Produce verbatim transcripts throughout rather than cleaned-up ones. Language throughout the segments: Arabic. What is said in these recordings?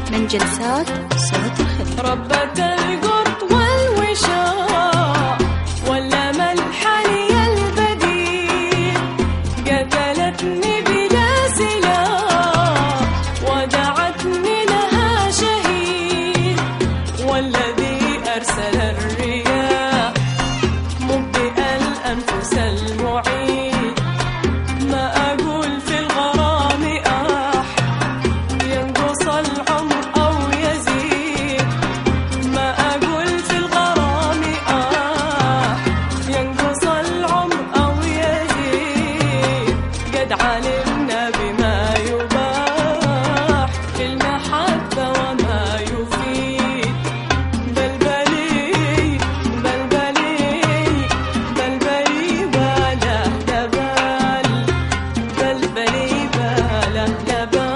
من جلسات صوت الخليج. ربة القط والوشاء ولا ملحني البديع، قتلتني بلا سلاح ودعتني لها شهيد، والذي أرسل الرياح مبدئ الأنفس المعيد. ما أقول في الغرام آح ينقص العمر أو يزيد، ما أقول في الغرام آح ينقص العمر أو يزيد. قد علمنا بما يباح في المحبة وما يفيد. بلبلي بلبلي بلبلي باله لبال، بلبلي باله لبال.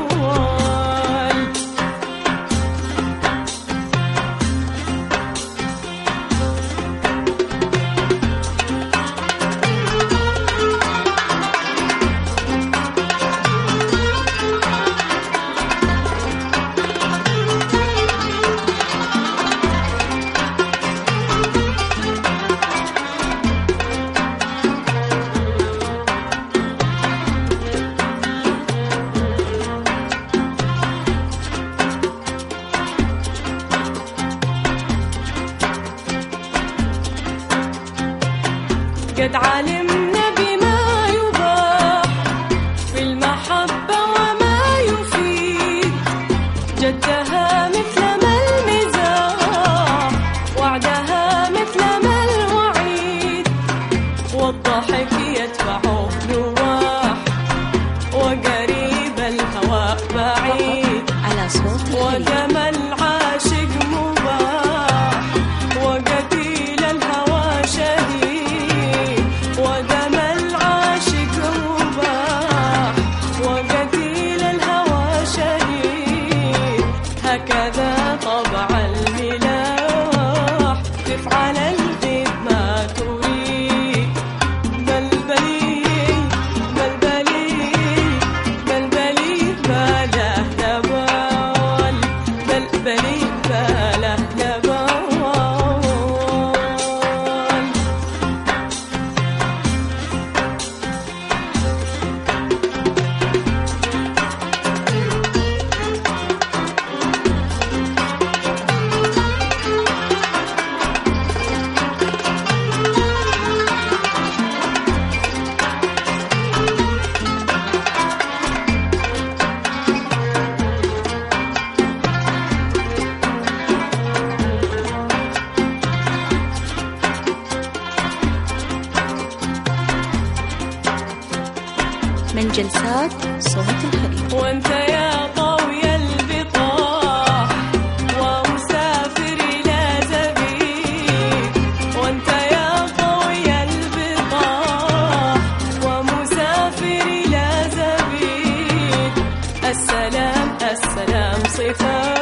قد علمنا بما يباح في المحبة وما يفيد. جدها مثل ما المزاح وعدها مثل ما الوعيد، والضحك يدفعه نواح وقريب الهواء بعيد. على صوت الخليج. ودم العاشق مباح وقتيل الهوى شهيد، ودم العاشق مباح وقتيل الهوى شهيد. هكذا طبع الملاح تفعل البيت ما تريد. بلبلي بلبلي بلبلي باله لبال، بلبلي باله لبال. من جلسات صوت الخليج. وانت يا طاوي البطاح ومسافر إلى زبيب، وانت يا طاوي البطاح ومسافر إلى زبيب. السلام السلام صفات